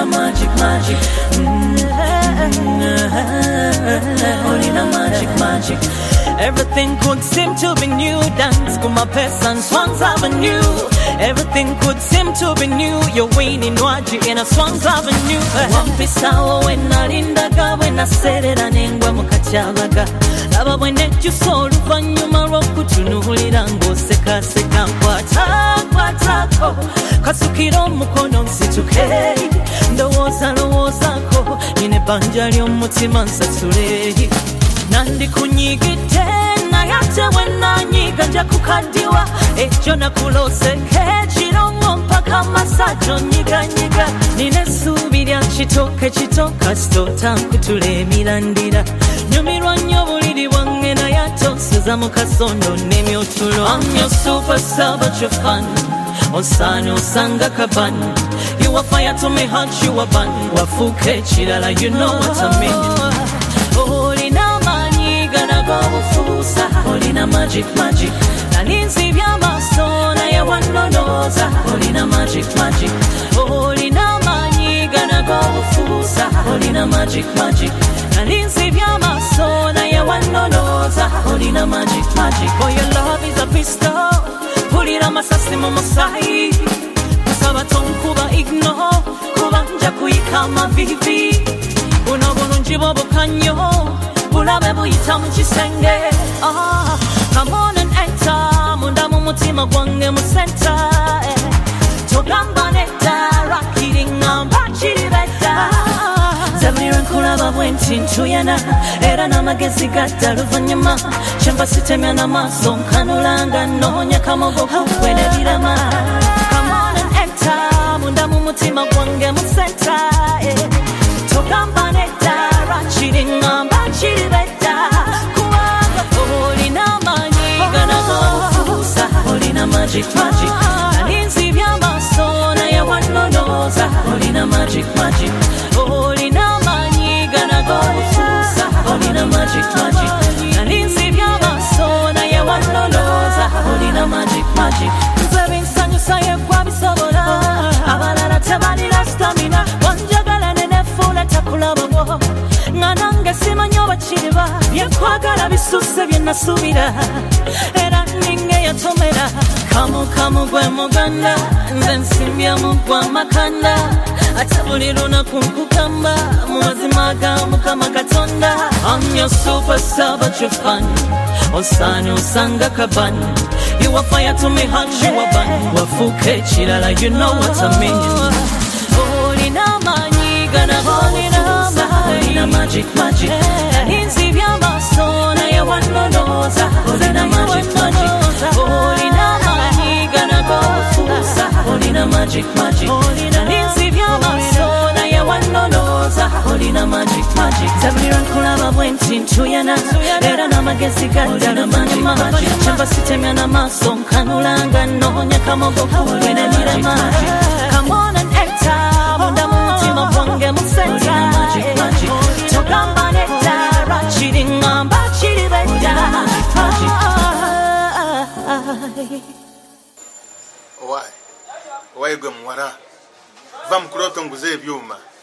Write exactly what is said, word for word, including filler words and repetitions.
olina magic magic olina magic magic. Everything could seem to be new. Dance kuma pesa and Swans Avenue. Everything could seem to be new. You're winning Waji in a Swans Avenue. Wampisawo when nalindaga when naserera nengwa mukachalaga. Laba when you saw luvanyuma lw'okutunuulira ng'osekaseka nkwata nkwatako kasukira omukono nsituke ndowooza lowoozako nyine ebbanja ly'omutima nsasule nandi kunyigidde naye ate bwe nanyiga nja kukaddiwa ekyo nakuloseke kirongo mpaka masajo nyiganyiga nina essuubi lya kitooke kitooka sitoota nkutula emirandira nyumirwa nnyo buliri bwange naye ate onsuza mu kasondo n'emyotulo. I'm your superstar but you're fun osaana osanga kaban. You are fire to me heart, you are bun wafuuka ekirala, you know what I mean. Olina maanyi ganaga obufuusa olina magic magic nalinzi by'amaaso naye wannonooza olina magic magic. Olina maanyi ganaga obufuusa olina magic magic nalinzi by'amaaso naye wannonooza olina magic magic. For your love is a pistol pulira amasasi mu musaayi kusaba tonkuba igno kuba nja kuyika amavivi buno bulungi bw'obukanyo bulabe buyita mu kisenge. Ah, come on and enter munda mu mutima gwange mu center togamba nedda rakiringamba kiri bedda zabulira nkulaba bwenti ntuyana era n'amagezi gadda luvannyuma kyenva sitemya n'amaaso nkanulanga noonya kamogo kukwe nebirama. Come on and enter munda mu mutima gwange mu center togamba nedda rakiringamba kiri bedda kubanga olina amaanyi ganaga obufuusa olina magic magic nalinzi by'amaaso naye wannonooza olina magic magic. Olina amaanyi ganaga obufuusa olina magic magic nalinzi by'amaaso naye wannonooza olina magic magic. Nze binsanyusa yegwa bisobola abalala tebalina stamina wanjagala nenefuula takulababo nga nange simanyi oba kiriba byenkwagala bisusse bye nasuubira era ninga yatomera kamu kamu gwe muganda nze nsimbya mu gwa makanda ate buli lunaku nkugamba mu mazima ga Mukama Katonda. I'm your superstar but you're fun osaana osanga kaban. You are fire to me heart, you are bun wafuuka ekirala, you know what I mean. Olina amaanyi ganaga obufuusa olina magic magic nalinzi by'amaaso naye wannonooza olina magic magic. Olina amaanyi ganaga obufuusa olina magic magic nalinzi by'amaaso naye wannonooza olina magic magic. Zabulira nkulaba bwenti ntuyana era n'amagezi gadda luvannyuma kyenva sitemya n'amaaso nkanulanga noonya kamogo kukwe nebirama. Come on and enter munda mu mutima gwange mu center togamba nedda rakiringamba kiri bedda. Owaye owaye gwe muwala va mu kulooto nguze ebyuma